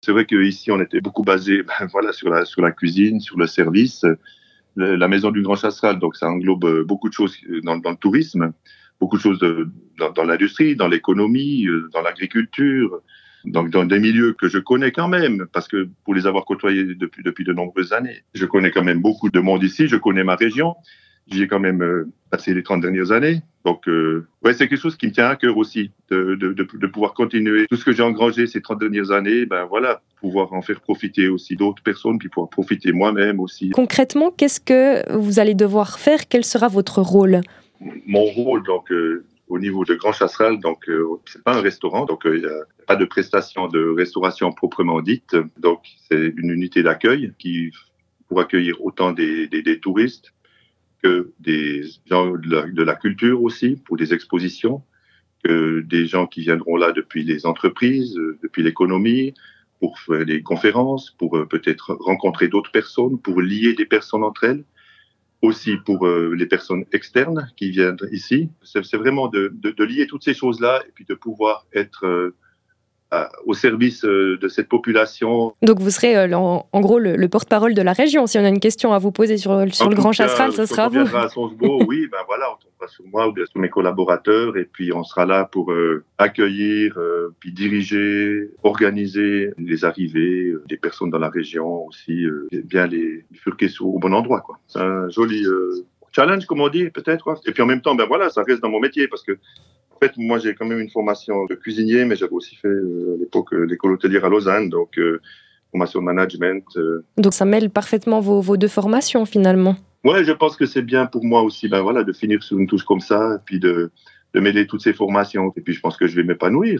C'est vrai qu'ici, on était beaucoup basé voilà, sur la cuisine, sur le service. La maison du Grand Chasseral, donc ça englobe beaucoup de choses dans le tourisme, beaucoup de choses dans l'industrie, dans l'économie, dans l'agriculture, dans des milieux que je connais quand même, parce que pour les avoir côtoyés depuis de nombreuses années, je connais quand même beaucoup de monde ici, je connais ma région. J'y ai quand même passé les 30 dernières années. Donc, ouais, c'est quelque chose qui me tient à cœur aussi, de pouvoir continuer tout ce que j'ai engrangé ces 30 dernières années, ben voilà, pouvoir en faire profiter aussi d'autres personnes, puis pouvoir profiter moi-même aussi. Concrètement, qu'est-ce que vous allez devoir faire? Quel sera votre rôle? Mon rôle, donc, au niveau de Grand Chasseral, donc, c'est pas un restaurant, donc, il n'y a pas de prestation de restauration proprement dite. Donc, c'est une unité d'accueil pour accueillir autant des touristes que des gens de la culture aussi, pour des expositions, que des gens qui viendront là depuis les entreprises, depuis l'économie, pour faire des conférences, pour peut-être rencontrer d'autres personnes, pour lier des personnes entre elles, aussi pour les personnes externes qui viennent ici. C'est vraiment de lier toutes ces choses-là et puis de pouvoir être au service de cette population. Donc vous serez en gros le porte-parole de la région. Si on a une question à vous poser sur le Grand Chasseral, ce sera quand on vous. viendra à Sonsbo, oui, ben voilà, on tombera sur moi ou bien sur mes collaborateurs et puis on sera là pour accueillir, puis diriger, organiser les arrivées des personnes dans la région aussi, bien les bifurquer au bon endroit, quoi. C'est un joli challenge, comme on dit, peut-être, quoi. Et puis en même temps, ben voilà, ça reste dans mon métier parce que en fait, moi, j'ai quand même une formation de cuisinier, mais j'avais aussi fait à l'époque l'école hôtelière à Lausanne, donc formation de management. Donc ça mêle parfaitement vos deux formations finalement. Ouais, je pense que c'est bien pour moi aussi, ben voilà, de finir sur une touche comme ça, et puis de mêler toutes ces formations. Et puis je pense que je vais m'épanouir.